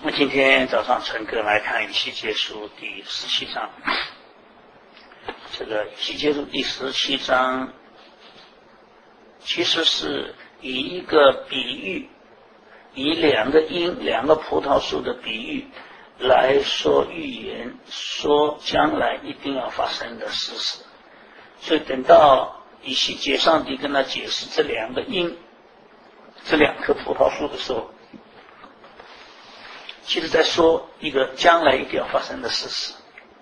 那今天早上陈哥来看以西结书第17章。这个以西结书第17章其实是以一个比喻，以两个樱、两个葡萄树的比喻来说预言，说将来一定要发生的事实。所以等到以西结上帝跟他解释这两个樱、这两棵葡萄树的时候，其实在说一个将来一定要发生的事实。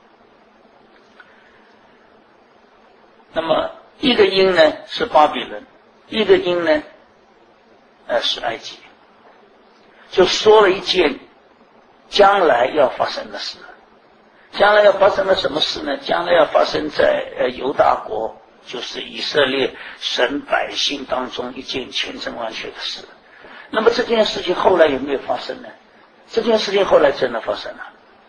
那么一个因呢是巴比伦，一个因呢是埃及，就说了一件将来要发生的事。将来要发生的什么事呢？将来要发生在犹大国，就是以色列神百姓当中一件千真万确的事。那么这件事情后来有没有发生呢？这件事情后来真的发生了，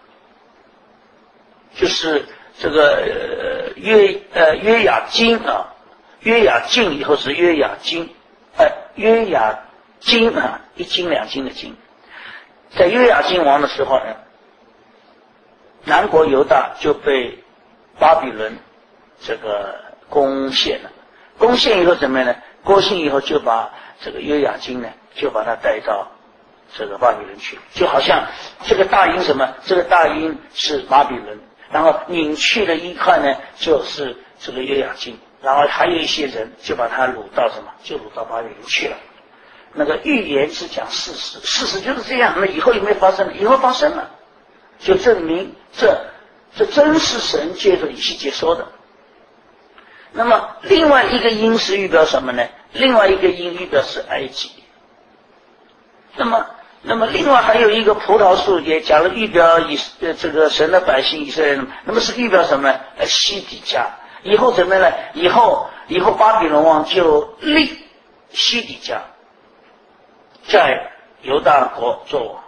就是这个约雅斤啊，约雅斤以后是约雅斤，约雅斤啊，一斤两斤的斤。在约雅斤王的时候呢，南国犹大就被巴比伦这个攻陷了。攻陷以后怎么样呢？攻陷以后就把这个约雅斤呢，就把他带到这个巴比伦去，就好像这个大鹰什么？这个大鹰是巴比伦，然后拧去的一块呢，就是这个约雅斤，然后还有一些人就把他掳到什么？就掳到巴比伦去了。那个预言是讲事实，事实就是这样。那以后有没有发生？以后发生了，就证明这真是神借着以西结说的。那么另外一个因是预表什么呢？另外一个因预表是埃及。那么另外还有一个葡萄树也讲了预表这个神的百姓以色列人，那么是预表什么呢？西底家。以后怎么样呢？以后巴比伦王就立西底家在犹大国做王。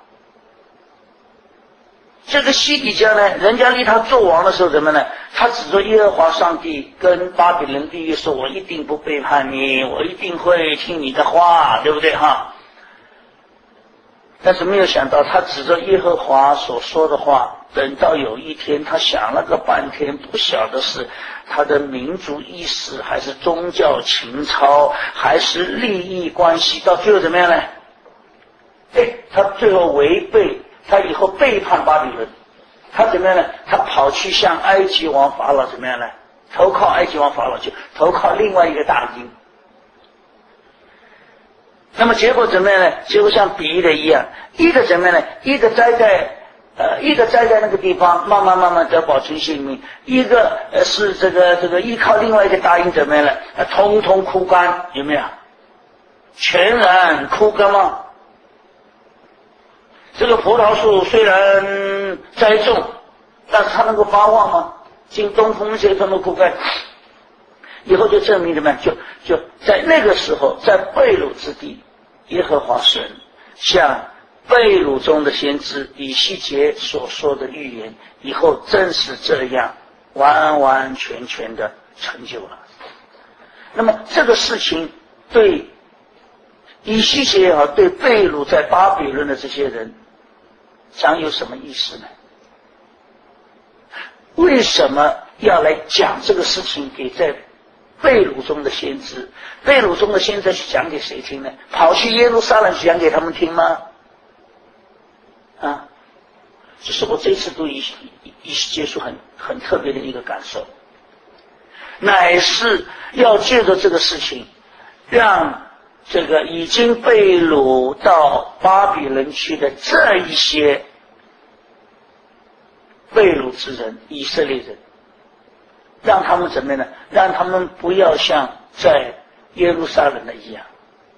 这个西底家呢，人家立他做王的时候怎么呢？他指着耶和华上帝跟巴比伦立约说，我一定不背叛你，我一定会听你的话，对不对哈？但是没有想到，他指着耶和华所说的话，等到有一天他想了个半天，不晓得是他的民族意识还是宗教情操还是利益关系，到最后怎么样呢？他最后违背，他以后背叛巴比伦，他怎么样呢？他跑去向埃及王法老怎么样呢？投靠埃及王法老，就投靠另外一个大鹰。那么结果怎么样呢？结果像比喻的一样，一个怎么样呢？一个栽在那个地方，慢慢的保存性命；一个是这个依靠另外一个大鹰怎么样呢？通通枯干，有没有？全然枯干吗？这个葡萄树虽然栽种，但是它能够发旺吗？经东风吹，通通枯干。以后就证明什么？就在那个时候，在被掳之地，耶和华神向被掳中的先知以西结所说的预言，以后正是这样完完全全的成就了。那么这个事情对以西结也好，对被掳在巴比伦的这些人将有什么意思呢？为什么要来讲这个事情给在被掳中的先知？被掳中的先知去讲给谁听呢？跑去耶路撒冷去讲给他们听吗？这是我这次读以西结书很特别的一个感受，乃是要借着这个事情，让这个已经被掳到巴比伦去的这一些被掳之人，以色列人，让他们怎么样呢？让他们不要像在耶路撒冷的一样。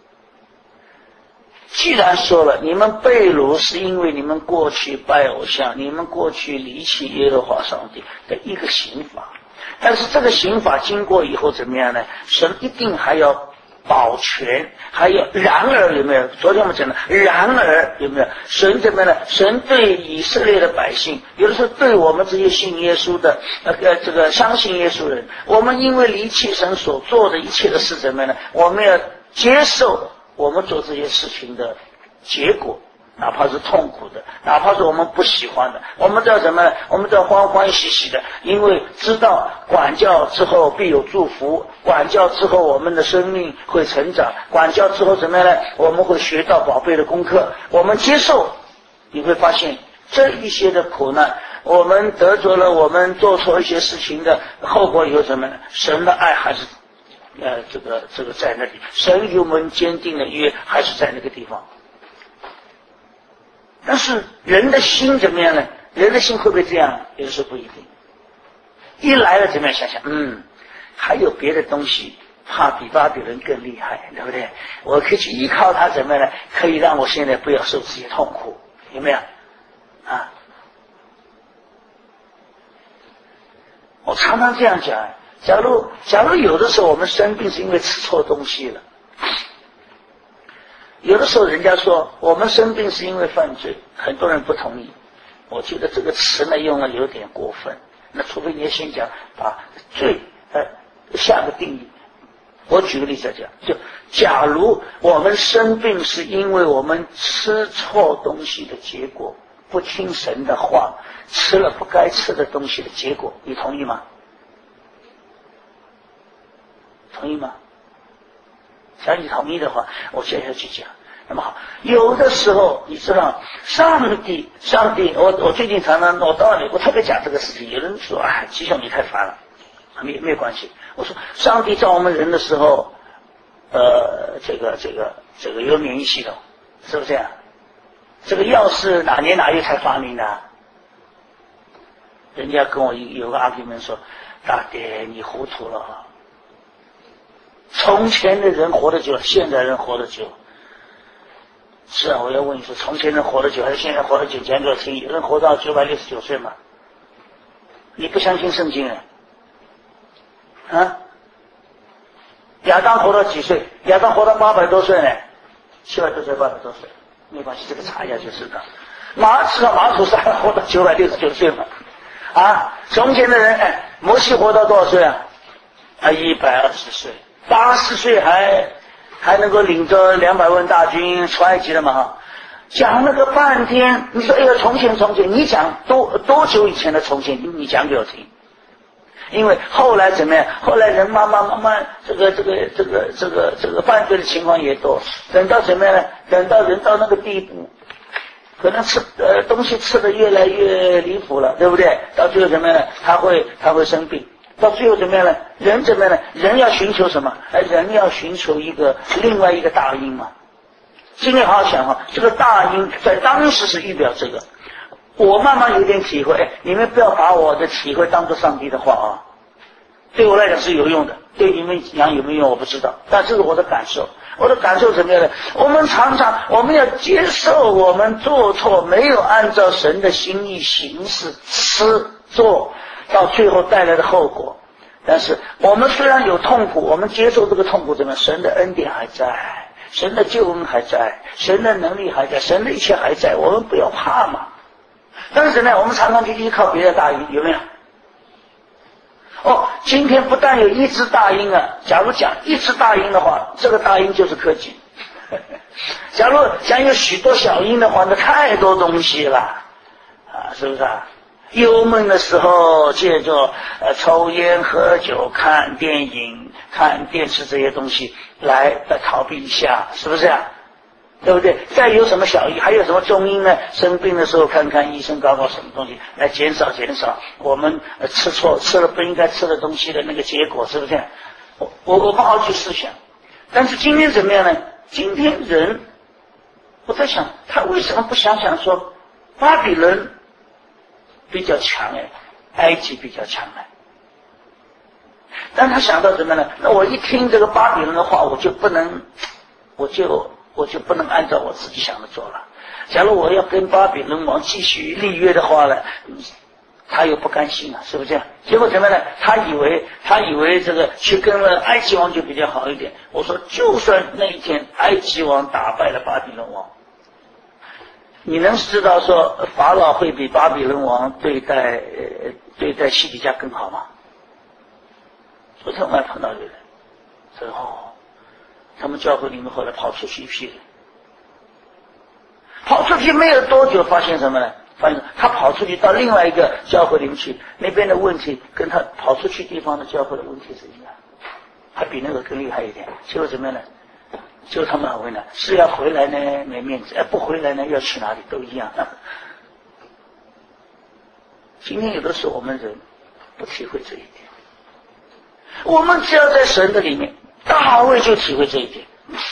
既然说了，你们被掳是因为你们过去拜偶像，你们过去离弃耶和华上帝的一个刑罚，但是这个刑罚经过以后怎么样呢？神一定还要保全，还有然而有没有？昨天我们讲的然而有没有？神怎么样呢？神对以色列的百姓，有的时候对我们这些信耶稣的这个相信耶稣人，我们因为离弃神所做的一切的事怎么样呢？我们要接受我们做这些事情的结果， 哪怕是痛苦的，哪怕是我们不喜欢的，我们都要什么呢？我们都要欢欢喜喜的，因为知道管教之后必有祝福，管教之后我们的生命会成长，管教之后怎么样呢？我们会学到宝贝的功课，我们接受，你会发现这一些的苦难，我们得着了我们做错一些事情的后果以后什么呢？神的爱还是这个在那里，神与我们坚定的约还是在那个地方。但是人的心怎么样呢？人的心会不会这样？有的时候不一定。一来了怎么样？想想，还有别的东西，怕比巴比伦更厉害，对不对？我可以去依靠他，怎么样呢？可以让我现在不要受这些痛苦，有没有？啊，我常常这样讲。假如有的时候我们生病是因为吃错东西了。有的时候人家说我们生病是因为犯罪，很多人不同意。我觉得这个词呢用了有点过分。那除非你先讲把罪下个定义。我举个例子来讲，就假如我们生病是因为我们吃错东西的结果，不听神的话，吃了不该吃的东西的结果，你同意吗？同意吗？假如你同意的话，我接下去讲。那么好，有的时候你知道，上帝，我最近常常我到美国特别讲这个事情，有人说吉兄你太烦了，没有关系。我说上帝造我们人的时候，这个有免疫系统，是不是这样？这个药是哪年哪月才发明的？人家跟我有个argument说，大爹你糊涂了。从前的人活得久，现在人活得久。是啊，我要问你说，从前人活得久还是现在活得久？讲给我听，有人活到969岁吗？你不相信圣经啊？亚当活到几岁？亚当活到800多岁呢，700多岁、800多岁，没关系，这个查一下就知道。马土沙活到969岁嘛？从前的人，摩西活到多少岁啊？120岁。80岁还能够领着200万大军出埃及了嘛？讲了个半天，你说从前，你讲多久以前的从前？你讲给我听。因为后来怎么样？后来人慢慢这个犯罪的情况也多，等到怎么样呢？等到人到那个地步，可能东西吃得越来越离谱了，对不对？到最后怎么样呢？他会生病。到最后怎么样呢？人怎么样呢？人要寻求什么？人要寻求另外一个大因嘛。今天好好想这个大因在当时是预表这个。我慢慢有点体会，你们不要把我的体会当作上帝的话对我来讲是有用的，对你们讲有没有用我不知道，但这是我的感受。我的感受怎么样呢？我们常常要接受我们做错，没有按照神的心意行事吃做，到最后带来的后果。但是我们虽然有痛苦，我们接受这个痛苦怎么样？神的恩典还在，神的救恩还在，神的能力还在，神的一切还在，我们不要怕嘛。但是呢，我们常常就依靠别的大因，有没有？今天不但有一只大因假如讲一只大因的话，这个大因就是科技。假如讲有许多小因的话，那太多东西了是不是忧闷的时候借着抽烟喝酒看电影看电视这些东西来逃避一下，是不是对不对？再有什么小因，还有什么中因呢？生病的时候看看医生，搞什么东西来减少我们吃了不应该吃的东西的那个结果，是不是我不好去思想。但是今天怎么样呢？今天人，我在想他为什么不想想说巴比伦比较强埃及比较强但他想到什么呢？那我一听这个巴比伦的话，我就不能按照我自己想的做了。假如我要跟巴比伦王继续立约的话呢，他又不甘心是不是这样？结果怎么呢？他以为这个去跟了埃及王就比较好一点。我说就算那一天埃及王打败了巴比伦王，你能知道说法老会比巴比伦王对待西底家更好吗？昨天我还碰到一个人说他们教会里面后来跑出去一批人，跑出出去没有多久，发现什么呢？发现他跑出去到另外一个教会里面去，那边的问题跟他跑出去地方的教会的问题是一样，还比那个更厉害一点。结果怎么样呢？就他们很为难，是要回来呢没面子，不回来呢要去哪里都一样。今天有的时候我们人不体会这一点，我们只要在神的里面，大卫就体会这一点。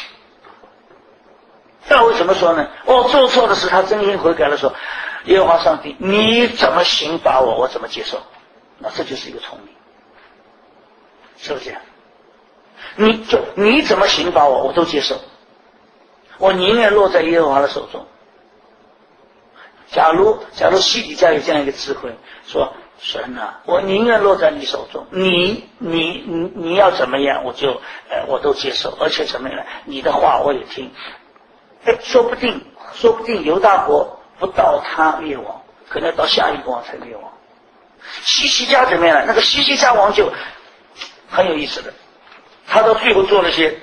大卫怎么说呢？我做错的事，他真心悔改的时候，耶和华上帝，你怎么刑罚我，我怎么接受？那这就是一个聪明，是不是这样？你怎么刑罚我，我都接受，我宁愿落在耶和华的手中。假如西底家有这样一个智慧，说神啊，我宁愿落在你手中，你要怎么样，我都接受，而且怎么样，你的话我也听。说不定犹大国不到他灭亡，可能要到下一个王才灭亡。西西家怎么样呢？那个西西家王就很有意思的，他到最后做了些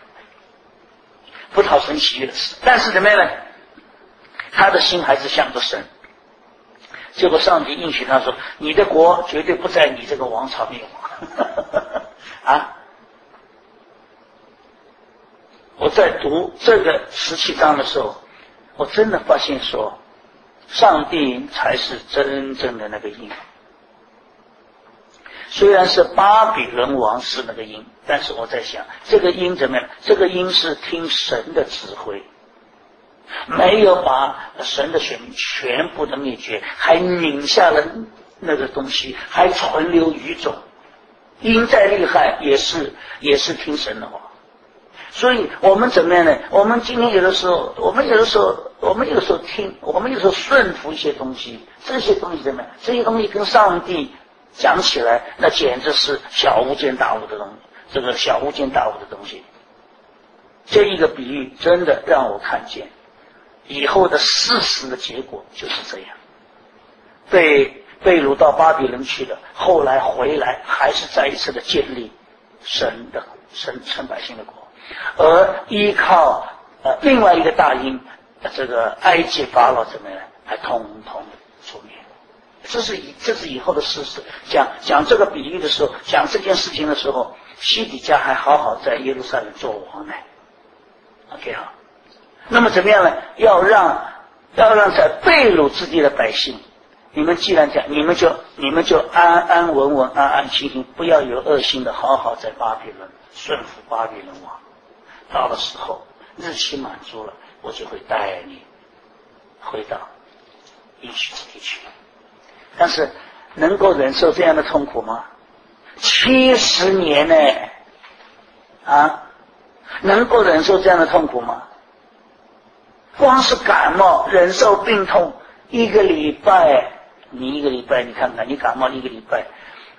不讨神喜悦的事，但是怎么样呢？他的心还是向着神。结果上帝应许他说，你的国绝对不在你这个王朝灭亡。啊！我在读这个17章的时候，我真的发现说，上帝才是真正的那个因。虽然是巴比伦王是那个因，但是我在想，这个因怎么样？这个因是听神的指挥，没有把神的选民全部的灭绝，还拧下了那个东西，还存留余种。因再厉害，也是听神的话。所以我们怎么样呢？我们今天有的时候听，我们有时候顺服一些东西，这些东西怎么样？这些东西跟上帝讲起来，那简直是小巫见大巫的东西，这个小巫见大巫的东西。这一个比喻真的让我看见以后的事实的结果就是这样，被掳到巴比伦去的，后来回来还是再一次的建立神百姓的国，而依靠另外一个大因，这个埃及法老怎么样，还统统出灭。这是以后的事实。讲这个比喻的时候，讲这件事情的时候，西底家还好好在耶路撒冷做王呢。OK 好，那么怎么样呢？要让在被掳之地的百姓，你们既然讲，你们就安安稳稳、安安心心，不要有恶心的，好好在巴比伦顺服巴比伦王。到了时候，日期满足了，我就会带你回到应许之地去。但是能够忍受这样的痛苦吗？70年呢？能够忍受这样的痛苦吗？光是感冒忍受病痛1个礼拜，你1个礼拜，你看看，你感冒1个礼拜，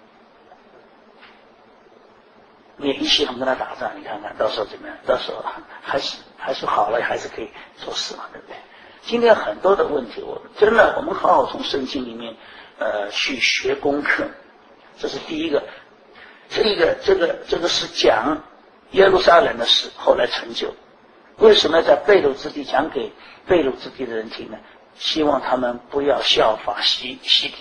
免疫系统跟他打仗，你看看到时候怎么样？到时候还是好了，还是可以做事嘛，对不对？今天很多的问题，我们好好从圣经里面去学功课，这是第一个。这个是讲耶路撒冷的事，后来成就。为什么要在被掳之地讲给被掳之地的人听呢？希望他们不要效法希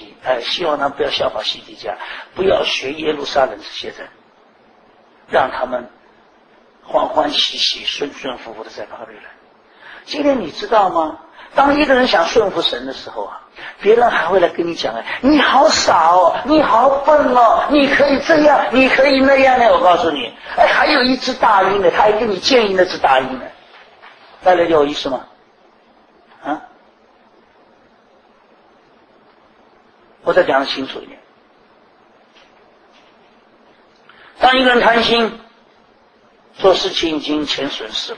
底家，不要学耶路撒冷这些人，让他们欢欢喜喜、顺顺服服的在巴比伦。今天你知道吗？当一个人想顺服神的时候别人还会来跟你讲你好傻哦，你好笨哦，你可以这样，你可以那样呢。我告诉你，还有一只大鹰呢，他还给你建议那只大鹰呢。大家有意思吗？我再讲得清楚一点。当一个人贪心，做事情已经钱损失了。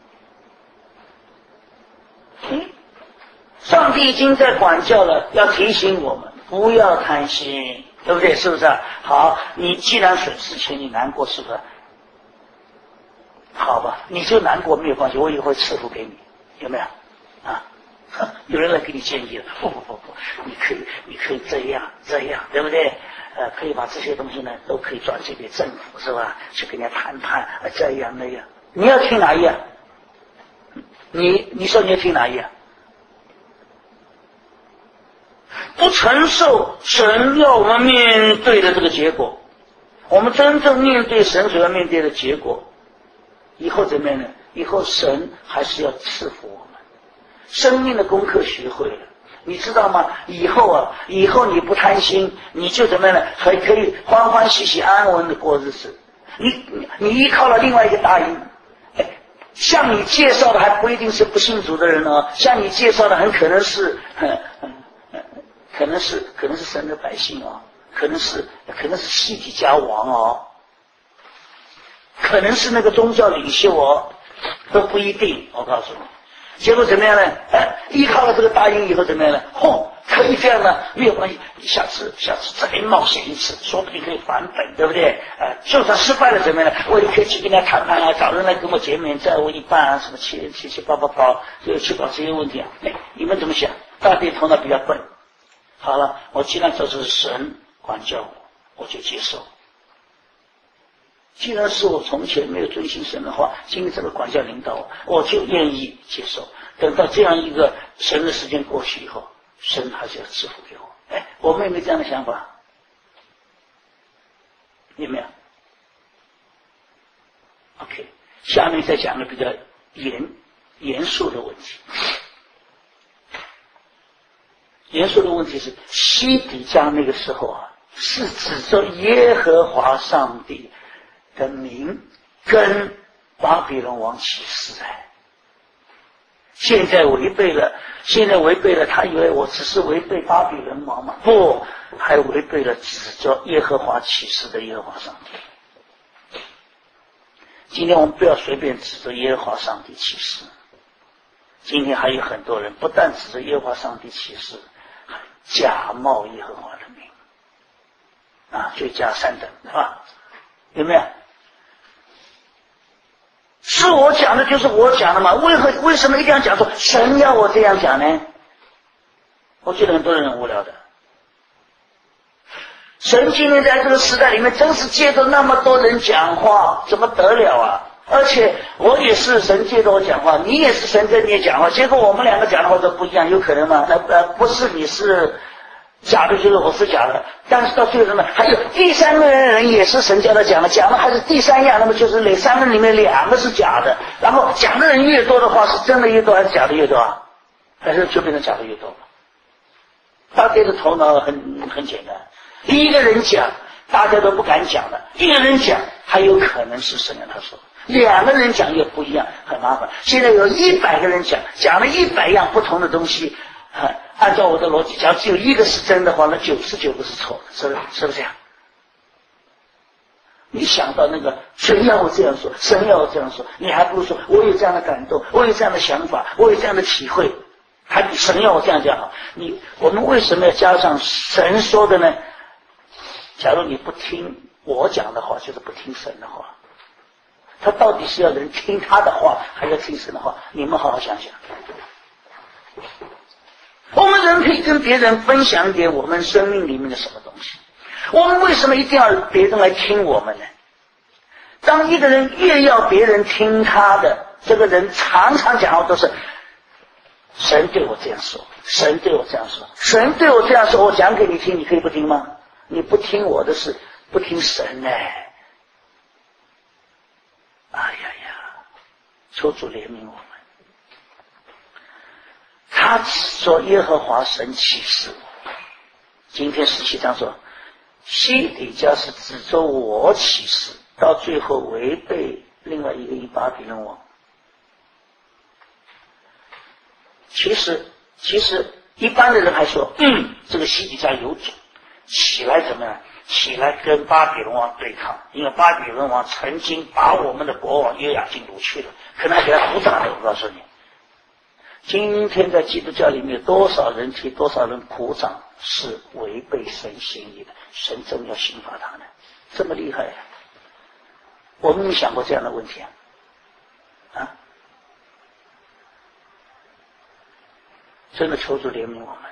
上帝已经在管教了，要提醒我们不要贪心，对不对？是不是好，你既然损失钱，你难过是不是？好吧，你就难过没有关系，我也会赐福给你，有没有？有人来给你建议了，不，你可以这样，对不对？可以把这些东西呢，都可以转借给政府，是吧？去跟人家谈判，这样那样。你要听哪一样？你说你要听哪一样？ 不承受神要我们面对的这个结果。我们真正面对神所要面对的结果，以后怎么样呢？以后神还是要赐福我们。生命的功课学会了，你知道吗？以后你不贪心，你就怎么样呢？还可以欢欢喜喜安稳的过日子。你依靠了另外一个答应，向你介绍的还不一定是不信主的人哦，向你介绍的很可能是可能是神的百姓哦，可能是西底家王哦，可能是那个宗教领袖哦，都不一定。我告诉你，结果怎么样呢？依靠了这个答应以后怎么样呢？可以这样呢，没有关系，下次再冒险一次，说不定可以返本，对不对？就算失败了怎么样呢？我也可以去跟他谈判啊，找人来跟我减免债务一半啊，什么七八，就去搞这些问题啊。你们怎么想？大抵头脑比较笨。好了，我既然这是神管教我就接受。既然是我从前没有遵行神的话，今天这个管教领导我就愿意接受。等到这样一个神的时间过去以后，神还是要赐福给我。我们有没有这样的想法？有没有 ？OK， 下面再讲个比较严肃的问题。严肃的问题是，西底家那个时候啊，是指着耶和华上帝的名跟巴比伦王起誓现在违背了，他以为我只是违背巴比伦王嘛？不，还违背了指着耶和华起誓的耶和华上帝。今天我们不要随便指着耶和华上帝起誓。今天还有很多人不但指着耶和华上帝起誓，假冒耶和华的名罪加3等，是吧？有没有？是我讲的就是我讲的嘛？为什么一定要讲说神要我这样讲呢？我觉得很多人很无聊的。神今天在这个时代里面真是借着那么多人讲话，怎么得了啊？而且我也是神借着我讲话，你也是神跟你讲话，结果我们两个讲的话都不一样，有可能吗？不是你是假的，就是我是假的，但是到最后呢，还有第三个人也是神教他讲的还是第三样，那么就是那3个里面2个是假的，然后讲的人越多的话，是真的越多还是假的越多啊？还是就变成假的越多了？大家的头脑很简单，一个人讲大家都不敢讲了，一个人讲还有可能是神让他说，2个人讲也不一样，很麻烦。现在有100个人讲了100样不同的东西，按照我的逻辑，假如只有1个是真的话，那99个是错的，是不是这样？你想到那个神要我这样说，神要我这样说，你还不如说我有这样的感动，我有这样的想法，我有这样的体会，还比神要我这样讲好。我们为什么要加上神说的呢？假如你不听我讲的话，就是不听神的话。他到底是要人听他的话，还是要听神的话？你们好好想想。我们人可以跟别人分享一点我们生命里面的什么东西，我们为什么一定要别人来听我们呢？当一个人越要别人听他的，这个人常常讲话都是神对我这样说，神对我这样说，神对我这样说，我讲给你听，你可以不听吗？你不听我的事，不听神求主怜悯我们。他说耶和华神起誓，今天17章说西底家是指着我起誓，到最后违背另外一个巴比伦王。其实一般的人还说这个西底家有种，起来怎么样？起来跟巴比伦王对抗，因为巴比伦王曾经把我们的国王约雅斤掳去了，可能还给他鼓掌的。我告诉你，今天在基督教里面有多少人替多少人鼓掌是违背神心意的，神真要刑罚他呢？这么厉害我们有想过这样的问题真的求主怜悯我们。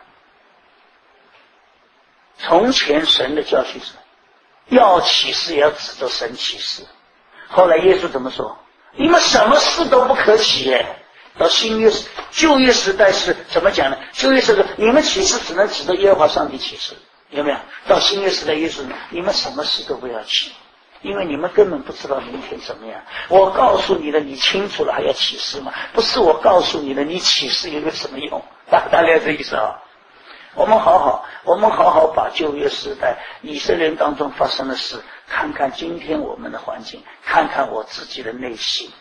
从前神的教训是要起誓也要指着神起誓，后来耶稣怎么说？你们什么事都不可起到新约旧约时代是怎么讲呢？旧约时代你们启示只能指着耶和华上帝启示，有没有？到新约时代，耶稣你们什么事都不要起，因为你们根本不知道明天怎么样。我告诉你的，你清楚了还要启示吗？不是我告诉你的，你启示有什么用？大家这意思啊？我们好好把旧约时代以色列人当中发生的事，看看今天我们的环境，看看我自己的内心。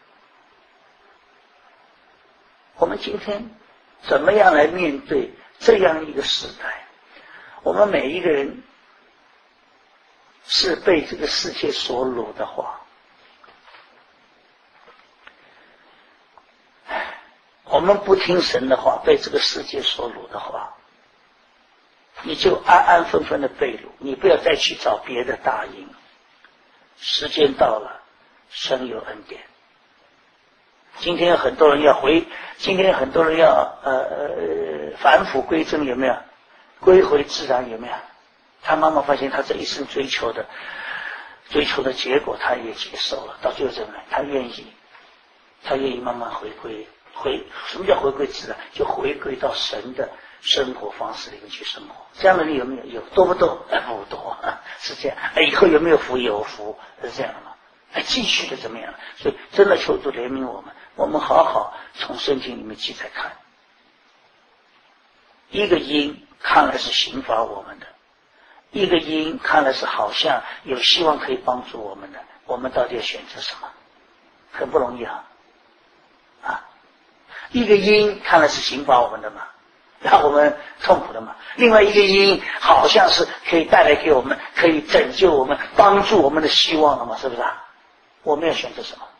我们今天怎么样来面对这样一个时代？我们每一个人是被这个世界所掳的话，我们不听神的话，被这个世界所掳的话，你就安安分分的被掳，你不要再去找别的大营。时间到了，神有恩典。今天很多人要返璞归真，有没有？归回自然，有没有？他妈妈发现他这一生追求的结果，他也接受了，到最后怎么样？他愿意慢慢回归。什么叫回归自然？就回归到神的生活方式里面去生活。这样的人有没有？有。多不多？不多，是这样。以后有没有福？有福，是这样的吗？继续的怎么样？所以真的求主怜悯我们，我们好好从圣经里面记载看。一个因看来是刑罚我们的，一个因看来是好像有希望可以帮助我们的，我们到底要选择什么？很不容易啊！一个因看来是刑罚我们的嘛，让我们痛苦的嘛；另外一个因好像是可以带来给我们，可以拯救我们、帮助我们的希望了嘛，是不是啊？我们要选择什么？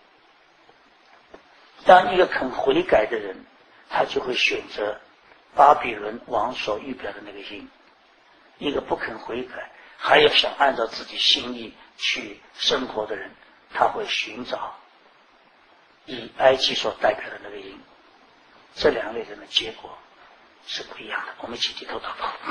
当一个肯悔改的人，他就会选择巴比伦王所预表的那个因；一个不肯悔改，还要想按照自己心意去生活的人，他会寻找以埃及所代表的那个因。这两类人的结果是不一样的。我们一起低头祷告。